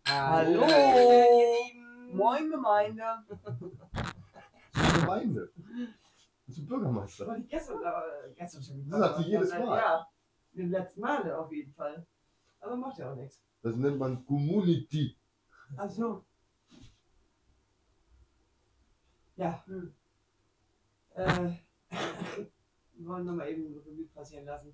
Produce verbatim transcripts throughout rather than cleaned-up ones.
Hallo, Hallo. ihr Lieben. Moin Gemeinde. Gemeinde. Zum Bürgermeister. War die gestern, äh, gestern schon Das sagt sie jedes Mal. Ja, den letzten Mal auf jeden Fall. Aber macht ja auch nichts. Das nennt man Community. Ach so. Ja. Hm. Äh, wir wollen nochmal eben Revue passieren lassen.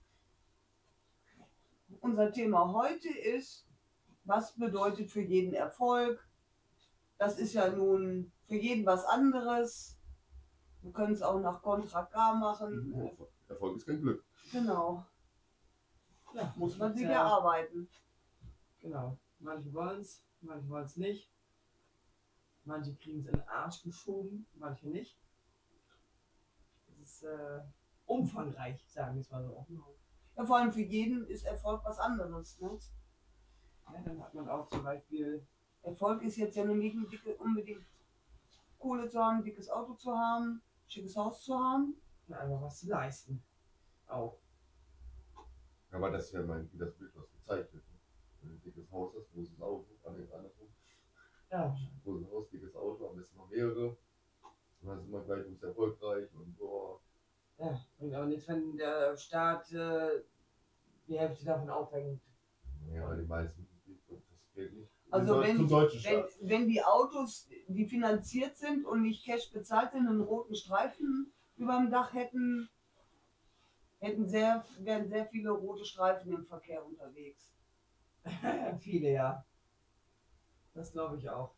Unser Thema heute ist, was bedeutet für jeden Erfolg? Das ist ja nun für jeden was anderes. Wir können es auch nach Contra K machen. Erfolg ist kein Glück. Genau. Ja, Muss man sich ja erarbeiten. Genau. Manche wollen es, manche wollen es nicht. Manche kriegen es in den Arsch geschoben, manche nicht. Das ist äh, umfangreich, sagen wir es mal so. Ja, vor allem für jeden ist Erfolg was anderes. Ne? Ja, dann hat man auch zum Beispiel. Erfolg ist jetzt ja nur nicht unbedingt Kohle zu haben, dickes Auto zu haben, schickes Haus zu haben. Ja, einfach was zu leisten. Auch. Aber das ist ja mein, wie das Bild, was gezeigt wird. Wenn du ein dickes Haus hast, großes Auto, andersrum. Ja. Großes Haus, dickes Auto, am besten noch mehrere. Und dann ist immer gleich, du bist erfolgreich und boah. Ja, bringt auch nichts, wenn der Staat äh, die Hälfte davon aufhängt. Ja, aber die meisten, das geht nicht. Also wenn, zum deutschen wenn, Staat. wenn die Autos, die finanziert sind und nicht Cash bezahlt sind, einen roten Streifen über dem Dach hätten, hätten sehr, wären sehr viele rote Streifen im Verkehr unterwegs. Viele, ja. Das glaube ich auch.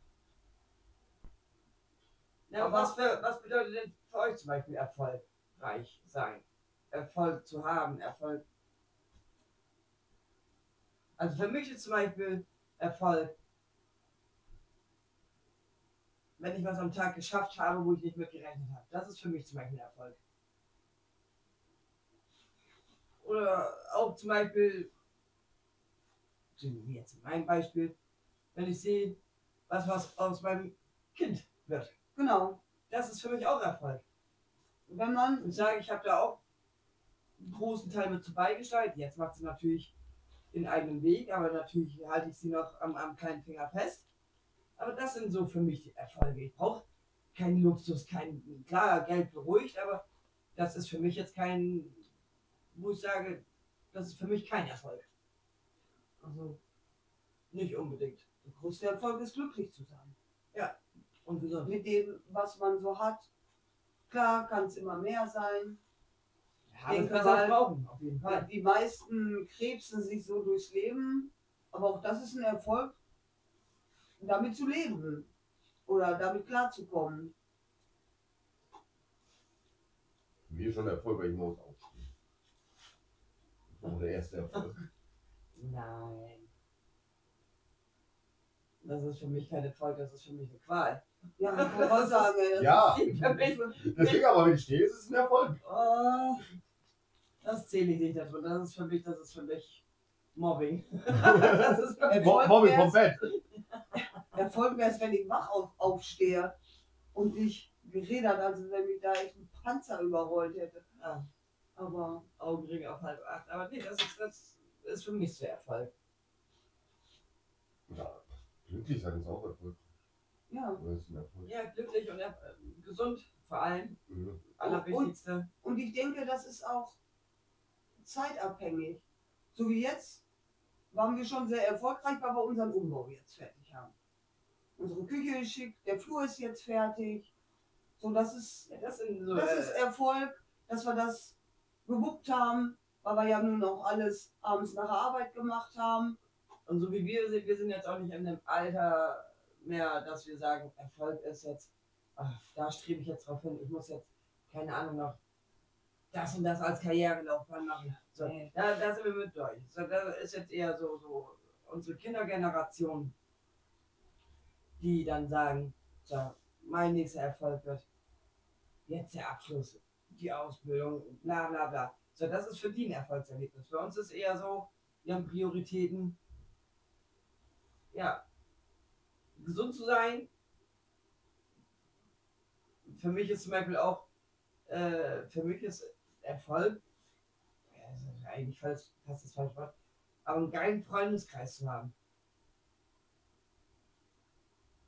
Ja, Aber was, für, was bedeutet denn für euch zum Beispiel erfolgreich sein? Erfolg zu haben, Erfolg. Also für mich ist zum Beispiel Erfolg, wenn ich was am Tag geschafft habe, wo ich nicht mit gerechnet habe. Das ist für mich zum Beispiel Erfolg. Oder auch zum Beispiel, wie jetzt mein Beispiel, wenn ich sehe, was, was aus meinem Kind wird. Genau. Das ist für mich auch Erfolg. Wenn man Und ich sage, ich habe da auch einen großen Teil mit zu beigesteuert. Jetzt macht sie natürlich den eigenen Weg, aber natürlich halte ich sie noch am, am kleinen Finger fest. Aber das sind so für mich die Erfolge. Ich brauche keinen Luxus, kein, klar, Geld beruhigt, aber das ist für mich jetzt kein, wo ich sage, das ist für mich kein Erfolg. Also nicht unbedingt. der größte Erfolg ist, glücklich zu sein. Ja, und gesund. Mit dem, was man so hat. Klar, kann es immer mehr sein. Ja, das kann man brauchen, auf jeden Fall. Die meisten krebsen sich so durchs Leben, aber auch das ist ein Erfolg, damit zu leben oder damit klarzukommen. Mir schon Erfolg, weil ich muss aufstehen. Das war der erste Erfolg. Nein. Das ist für mich kein Erfolg, das ist für mich eine Qual. Ja, ich wollte auch sagen, das Ja, ist für mich. deswegen aber, wenn ich stehe, ist es ein Erfolg. Oh, das zähle ich nicht dazu. Das ist für mich, das ist für mich Mobbing. Das ist Erfolg Mobbing vom wär's- Bett. Erfolg wäre es, wenn ich wach auf, aufstehe und ich gerädert, also wenn mich da echt ein Panzer überrollt hätte. Ja, Aber Augenring auf halb acht. Aber nee, das ist, das ist für mich der Erfolg. Ja, glücklich sein ist auch Erfolg. ja. Das ist ein Erfolg. Ja, glücklich und äh, gesund vor allem. Ja. Allerwichtigste. Und ich denke, das ist auch zeitabhängig. So wie jetzt waren wir schon sehr erfolgreich, weil wir unseren Umbau jetzt fertig haben. Unsere Küche ist schick, der Flur ist jetzt fertig. So, das ist, Ja, das sind so. das äh, ist Erfolg, dass wir das gewuppt haben, weil wir ja nun auch alles abends nach der Arbeit gemacht haben. Und so wie wir sind, wir sind jetzt auch nicht in dem Alter mehr, dass wir sagen, Erfolg ist jetzt, ach, da strebe ich jetzt drauf hin, ich muss jetzt, keine Ahnung, noch das und das als Karrierelaufbahn machen. So, Nee. da, da sind wir mit durch. So, das ist jetzt eher so, so unsere Kindergeneration, die dann sagen, so, mein nächster Erfolg wird jetzt der Abschluss, die Ausbildung, bla bla bla. So, das ist für die ein Erfolgserlebnis. Für uns ist eher so, wir haben Prioritäten, ja, gesund zu sein. Für mich ist zum Beispiel auch, äh, für mich ist Erfolg, ja, das ist eigentlich falsch, fast das falsche Wort, aber einen geilen Freundeskreis zu haben.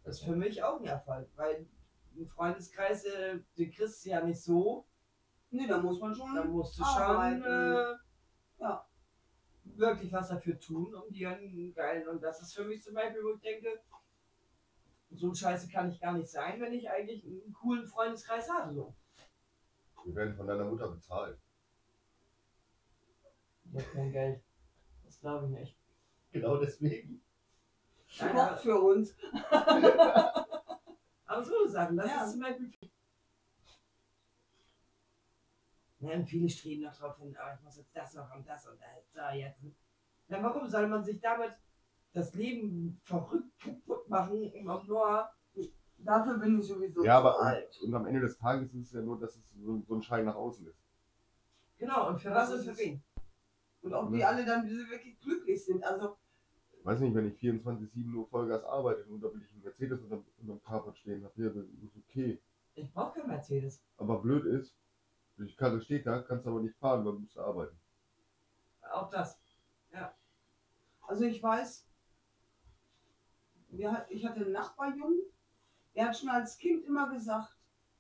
Das ist für mich auch ein Erfolg, weil ein Freundeskreis, äh, den kriegst du ja nicht so. Nee, da muss man schon Da musst du arbeiten. schon äh, Ja. wirklich was dafür tun, um dir einen geilen. Und das ist für mich zum Beispiel, wo ich denke, so scheiße kann ich gar nicht sein, wenn ich eigentlich einen coolen Freundeskreis habe. So. Wir werden von deiner Mutter bezahlt. Ich hab kein Geld. Das glaube ich nicht. Genau deswegen. Die kocht für uns. Aber so sagen, das Ja. ist zum Beispiel. Ja, und viele streben noch drauf hin, aber ich muss jetzt das noch und das und das da jetzt. Na, warum soll man sich damit das Leben verrückt kaputt machen, um nur. Dafür bin ich sowieso Ja, zu aber alt. und, und am Ende des Tages ist es ja nur, dass es so, so ein Schein nach außen ist. Genau, und für was und für wen? Und ob die alle dann wirklich glücklich sind. Also, Weiß nicht, wenn ich vierundzwanzig sieben nur Vollgas arbeite und da will ich einen Mercedes unterm, unterm Carport stehen habe, ja, das ist okay. Ich brauche kein Mercedes. Aber blöd ist, die Karre steht da, kannst aber nicht fahren, weil du musst arbeiten. Auch das. also ich weiß, wir, hat- ich hatte einen Nachbarjungen, der hat schon als Kind immer gesagt,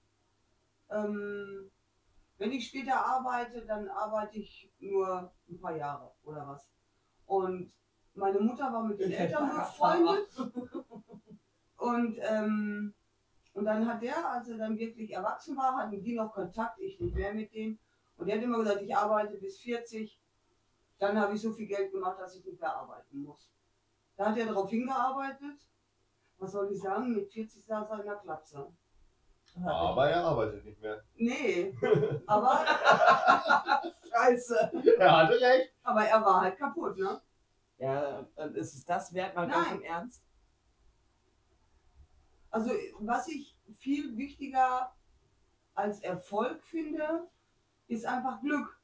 ähm, wenn ich später arbeite, dann arbeite ich nur ein paar Jahre oder was. Und meine Mutter war mit den Ich Eltern bin befreundet. Und, ähm, und dann hat der, als er dann wirklich erwachsen war, hatten die noch Kontakt, ich nicht mehr mit denen. Und der hat immer gesagt, ich arbeite bis vierzig, dann habe ich so viel Geld gemacht, dass ich nicht mehr arbeiten muss. Da hat er darauf hingearbeitet. Was soll ich sagen, mit vierzig saß er in der Klapse. Aber er arbeitet nicht mehr. Nee, aber, Scheiße. Er hatte recht. aber er war halt kaputt, ne? Ja, und ist es das wert, mal ganz Nein. im Ernst? Also was ich viel wichtiger als Erfolg finde, ist einfach Glück.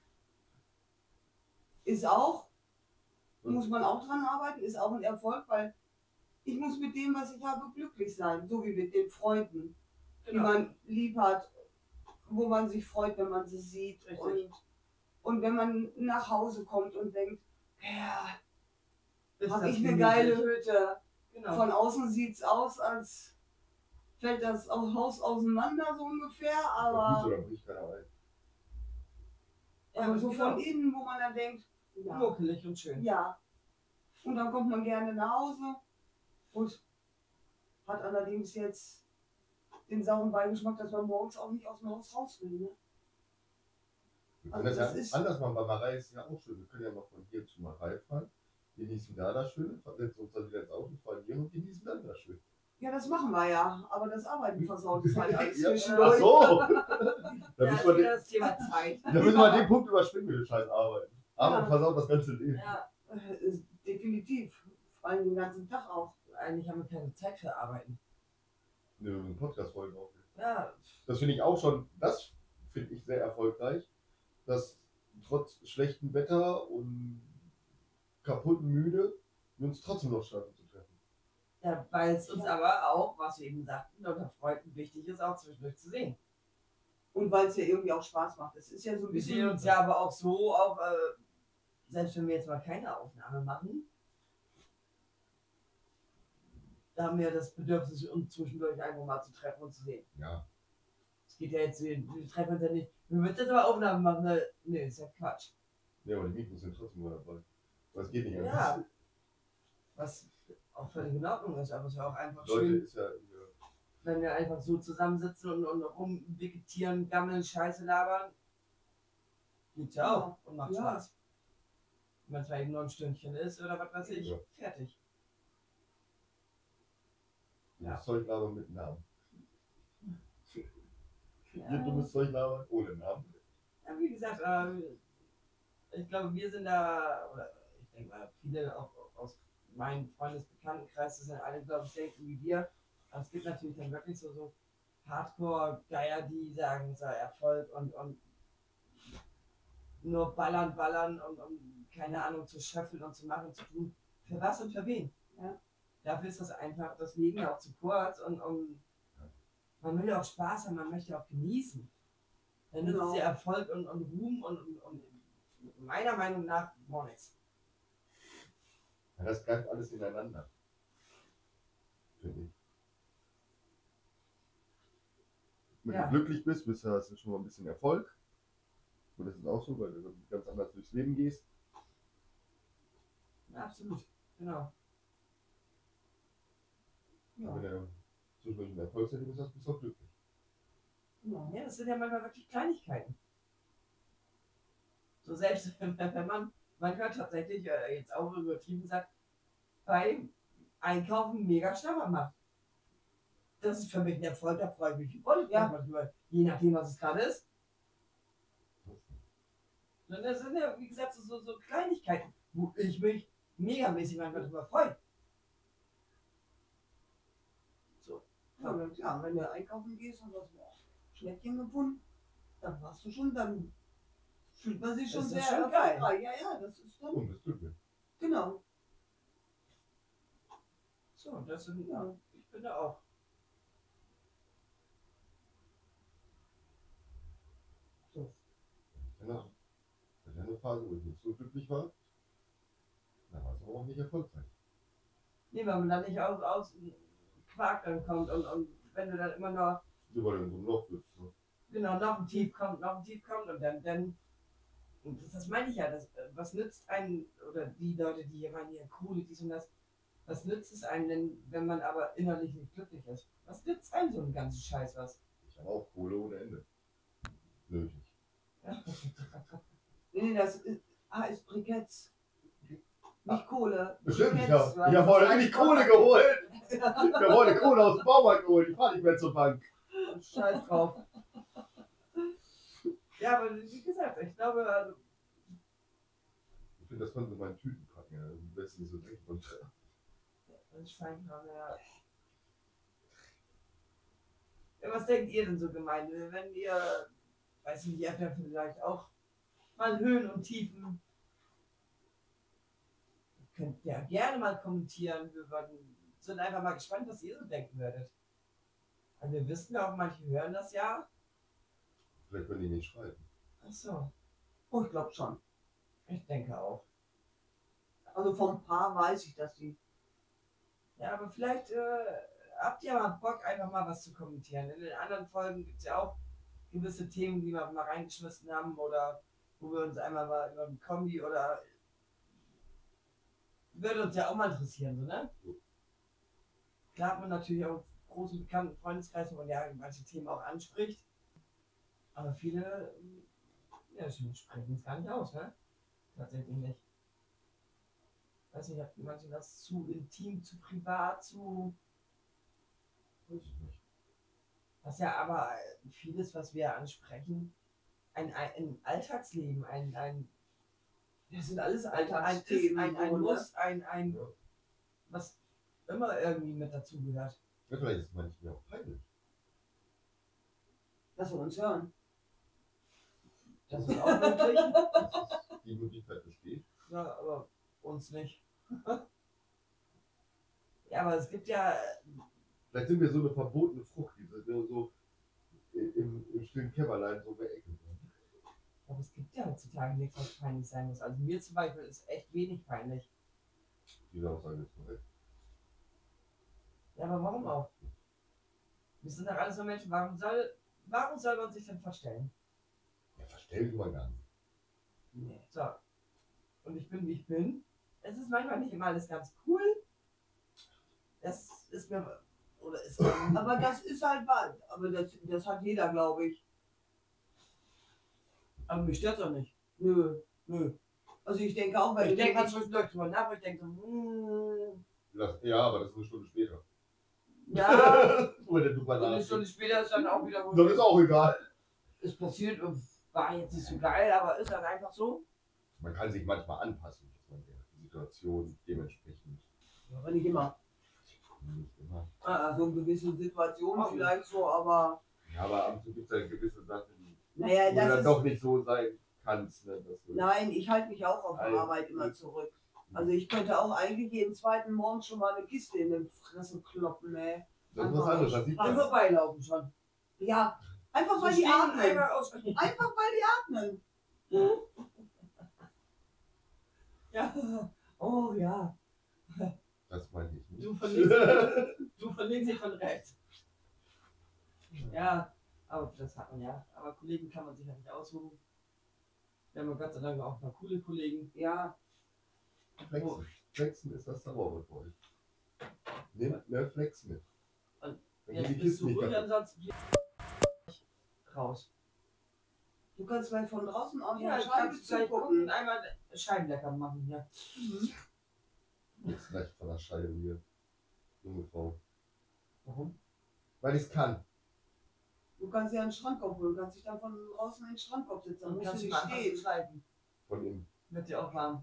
Ist auch, muss man auch dran arbeiten, ist auch ein Erfolg, weil ich muss mit dem, was ich habe, glücklich sein, so wie mit den Freunden, die Genau. man lieb hat, wo man sich freut, wenn man sie sieht. Richtig. Und, und wenn man nach Hause kommt und denkt, ja, Ist habe das ich eine gemütlich? geile Hütte. Genau. Von außen sieht es aus, als fällt das Haus auseinander so ungefähr, Gut, aber, oder bricht keiner ein. Ja, aber so genau. von innen, wo man dann denkt, ja, Muckelig und schön. ja. Und dann kommt man gerne nach Hause und hat allerdings jetzt den sauren Beigeschmack, dass man morgens auch nicht aus dem Haus raus will. Ne? Wir können Also das das ja ist- anders machen, bei Marei ist ja auch schön. Wir können ja mal von hier zu Marei fahren, genießen da das Schöne, versetzen uns dann wieder ins Auto, fahren hier und genießen dann das Schöne. Ja, das machen wir ja, aber das Arbeiten versaut es halt alles Ja, zwischendurch. ach so! Da Ja, müssen ist wir wieder den, das Thema Zeit. da müssen wir den Punkt überspringen mit dem scheiß Arbeiten. Aber Ja. versaut das ganze Leben. Ja, Äh, ist definitiv. Vor allem den ganzen Tag auch. eigentlich haben wir keine Zeit für Arbeiten. Ne, einen Podcast-Folgen aufnehmen. Ja, Das finde ich auch schon, das finde ich sehr erfolgreich, dass trotz schlechtem Wetter und kaputt und müde wir uns trotzdem noch schaffen zu treffen. ja weil es uns aber auch, was wir eben sagten, unter Freunden wichtig ist, auch zwischendurch zu sehen. Und weil es ja irgendwie auch Spaß macht. Es ist ja so ein Wir bisschen. sehen uns ja aber auch so, auch äh, selbst wenn wir jetzt mal keine Aufnahme machen, da haben wir das Bedürfnis, uns zwischendurch einfach mal zu treffen und zu sehen. Ja. Es geht ja jetzt, wir, wir treffen uns ja nicht, wir müssen jetzt aber Aufnahmen machen, ne? Nee, ist ja Quatsch. Ja, aber die Mikros sind trotzdem mal dabei. Das geht nicht Ja. anders. Was auch völlig in Ordnung ist, aber es ist ja auch einfach Leute, schön, ist ja hier. wenn wir einfach so zusammensitzen und, und rumvegetieren, gammeln, Scheiße labern. Geht's ja auch und macht Ja. Spaß. Wenn es mal eben nur ein Stündchen ist oder was weiß ich, Ja. fertig. Dummes Ja. Zeug labern mit Namen. Ja. Ihr dummes Zeug labern ohne Namen. Ja, wie gesagt, ähm, ich glaube, wir sind da, oder ich denke mal, viele auch aus meinem Freundesbekanntenkreis, das sind alle, glaube ich, denken wie wir. Aber es gibt natürlich dann wirklich so, so Hardcore-Geier, die sagen, es sei Erfolg und, und nur ballern, ballern und, und keine Ahnung zu schöffeln und zu machen, zu tun. Für was und für wen? Ja. Dafür ist das einfach, das Leben ja auch zu kurz und, und man will ja auch Spaß haben, man möchte auch genießen. Dann nützt Genau. ja Erfolg und, und Ruhm und, und, und meiner Meinung nach gar nichts. Ja, das greift alles ineinander. Finde ich. Wenn Ja. du glücklich bist, bist du, hast du schon mal ein bisschen Erfolg. Und das ist auch so, weil du ganz anders durchs Leben gehst. Ja, absolut. Genau. Ja, Wenn du zwischendurch ein Erfolgserlebnis hast, bist du auch glücklich. genau. Ja, das sind ja manchmal wirklich Kleinigkeiten. So selbst wenn wenn man, man hört tatsächlich, äh, jetzt auch übertrieben gesagt, bei Einkaufen mega Schnapper macht. Das ist für mich ein Erfolg, da freue ich mich voll Ja. drüber, je nachdem, was es gerade ist. Und das sind ja, wie gesagt, so, so Kleinigkeiten, wo ich mich megamäßig manchmal drüber freue. So. Ja, dann, ja, wenn du einkaufen gehst und hast boah, Schnäppchen gefunden, dann warst du schon, dann fühlt man sich schon Das ist sehr schon geil. erfolgreich. Ja, ja, das ist dann, Und das tut mir. genau. So, das sind, Ja. ich finde auch. So. Genau. Das ist eine Phase, wo ich nicht so glücklich war. Da war es aber auch nicht erfolgreich. Nee, weil man dann nicht aus, aus dem Quark dann kommt und, und wenn du dann immer noch, So, weil du in so einem Loch sitzt. Ne? genau, noch ein Tief kommt, noch ein Tief kommt und dann, dann und das, das meine ich ja, das, äh, was nützt einen, oder die Leute, die hier meinen, ja, Kohle, dies und das, was nützt es einem denn, wenn man aber innerlich nicht glücklich ist? Was nützt einem so einen ganzen Scheiß was? Ich habe auch Kohle ohne Ende. Nötig. Ja. Nee, nee, das ist, ah, ist Briketts. Nicht Kohle. Bestimmt, ich Briketts, habe ich hab heute richtig Kohle geholt. Ich habe heute Kohle aus dem Baumarkt geholt. Ich fahre nicht mehr zur Bank. Scheiß drauf. Ja, aber wie gesagt, ich glaube, also, Ich finde, das konnten sie in meinen Tüten packen. Ja. Am besten so weg. Und das scheint gerade, ja. Ja, was denkt ihr denn so gemein? Wenn ihr, weiß ich nicht, ihr habt ja vielleicht auch mal Höhen und Tiefen. Könnt ja gerne mal kommentieren. Wir würden, sind einfach mal gespannt, was ihr so denken werdet. Also wir wissen ja auch, manche hören das ja. vielleicht können die nicht schreiben. Ach so, Oh, ich glaube schon. ich denke auch. Also vom Paar weiß ich, dass die. Ja, aber vielleicht äh, habt ihr mal Bock, einfach mal was zu kommentieren. In den anderen Folgen gibt es ja auch gewisse Themen, die wir mal reingeschmissen haben oder wo wir uns einmal mal über ein Kombi oder würde uns ja auch mal interessieren, so, ne? Klar hat man natürlich auch einen großen bekannten Freundeskreis, wo man ja manche Themen auch anspricht. Aber viele ja, sprechen es gar nicht aus, ne? Tatsächlich nicht. Weiß nicht, ob manche das zu intim, zu privat, zu. Weiß ich nicht. Was ja aber vieles, was wir ansprechen, ein, ein, ein Alltagsleben, ein, ein, Das sind alles ein, ein, Alltagsthemen. ein, ein so, ne? Muss, ein, ein, Ja. was immer irgendwie mit dazugehört. Ja, vielleicht ist es manchmal auch peinlich. Dass wir uns hören. Das ist auch möglich. Dass es die Möglichkeit besteht. Ja, aber uns nicht. Ja, aber es gibt ja. Vielleicht sind wir so eine verbotene Frucht, die so, so im, im stillen Kämmerlein so beeckelt werden. Aber es gibt ja heutzutage nichts, was peinlich sein muss. Also mir zum Beispiel ist echt wenig peinlich. Diese Aussage ist korrekt. Ja, aber warum auch? Wir sind doch alles nur Menschen. Warum soll, warum soll man sich denn verstellen? Ja, verstell du mal gar nicht. Nee. So. Und ich bin, wie ich bin. Es ist manchmal nicht immer alles ganz cool. Das ist mir. Oder ist mir. Aber das ist halt wahr. Aber das, das hat jeder, glaube ich. Aber mich stört auch nicht. Nö. Nö. Also ich denke auch, weil Ich du denke mal denkst, zwischendurch drüber nach, aber ich denke so, hm, Das, ja, aber das ist eine Stunde später. ja. Wo der drüber Und eine nachdenkt. Stunde später ist dann auch wieder. Dann ist auch egal. Ist passiert und war jetzt nicht so geil, aber ist dann einfach so. Man kann sich manchmal anpassen, dass man der Situation dementsprechend aber nicht immer. nicht immer. Ah, so in gewissen Situationen Okay. vielleicht so, aber Ja, aber ab und zu gibt es ja gewisse Sachen, naja, wo du dann das doch ist. nicht so sein kannst. Ne, dass du Nein, ich halte mich auch auf der Also, Arbeit immer zurück. Also ich könnte auch eigentlich jeden zweiten Morgen schon mal eine Kiste in den Fresse kloppen, ey. das ist was anderes. Das sieht Beim man. Vorbeilaufen schon. Ja, einfach weil So die stehen atmen. einfach aus. Einfach weil die atmen. Ja. Oh ja. Das meine ich nicht. Du verlegst, du verlegst dich von rechts. Ja. Aber das hat man ja. Aber Kollegen kann man sich ja nicht aussuchen. Wir haben ja Gott sei Dank auch ein paar coole Kollegen. Ja, Flexen. Flexen ist das Zauberwort bei euch. Nehmt mehr Flex mit. Und Dann Jetzt geht die bist Kiste du nicht ruhig, kaputt. ansonsten flieg ich raus. du kannst gleich von draußen aus Ja, der ich Scheibe kann gleich gucken und zugucken. einmal Scheibenlecker machen hier. Mhm. Jetzt gleich von der Scheide hier. Junge Frau. Warum? Weil ich es kann. Du kannst ja einen Schrankkopf holen, du kannst dich dann von draußen in den Schrankkopf setzen, dann Dann musst kannst du du nicht mal anfangen stehen. zu schreiben. Von innen. Wird dir auch warm.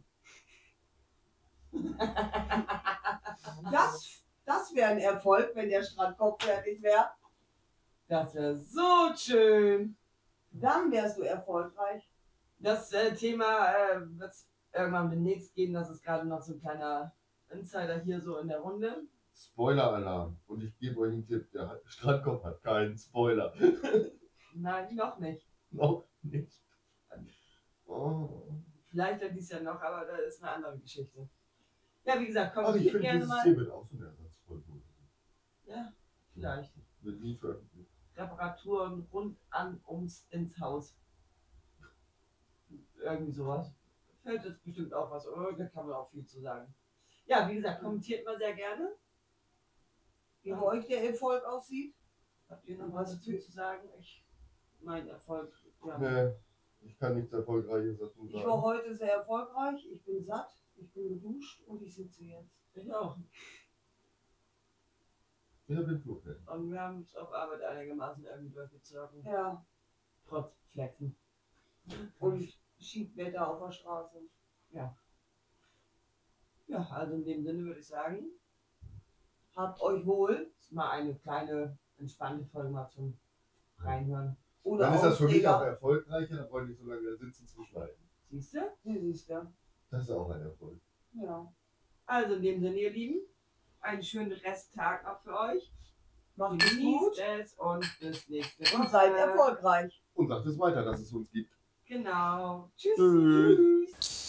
Das, das wäre ein Erfolg, wenn der Schrankkopf fertig wäre. Das wäre so schön. Dann wärst du erfolgreich. Das äh, Thema äh, wird irgendwann demnächst gehen. Das ist gerade noch so ein kleiner Insider hier so in der Runde. Spoiler-Alarm. Und ich gebe euch einen Tipp. Der Strandkorb hat keinen Spoiler. Nein, noch nicht. Noch nicht. Oh. Vielleicht ja dies Jahr noch, aber das ist eine andere Geschichte. Ja, wie gesagt, Ach, ich kommentiert finde, gerne dieses mal. hier wird auch so eine Ersatzfolge. Ja, vielleicht. Wird nie veröffentlicht. Reparaturen rund an ums ins Haus. Irgendwie sowas. Fällt jetzt bestimmt auch was. Oh, da kann man auch viel zu sagen. Ja, wie gesagt, kommentiert mal sehr gerne. Wie bei euch der Erfolg aussieht. Habt ihr noch was dazu zu sagen? Ich, mein Erfolg. Ja. Nee, ich kann nichts Erfolgreiches dazu Ich war sagen. heute sehr erfolgreich, ich bin satt, ich bin geduscht und ich sitze jetzt. Ich auch. Ich bin Flugfan. Und wir haben es auf Arbeit einigermaßen irgendwie durchgezogen. Ja, Trotz Flexen. und Schiedwetter auf der Straße. Ja, also in dem Sinne würde ich sagen, Habt euch wohl. ist mal eine kleine entspannte Folge mal zum Reinhören. Oder Dann ist das für mich auch Aufreger. erfolgreicher, dann wollte ich so lange da sitzen zu schneiden. Siehst du? Nee, siehst du. Das ist auch ein Erfolg. Ja. Also in dem Sinne, ihr Lieben, einen schönen Resttag noch für euch. Macht es gut Genießt es und bis nächste Woche. und seid erfolgreich. Und sagt es weiter, dass es uns gibt. Genau. Tschüss. Tschüss. Tschüss.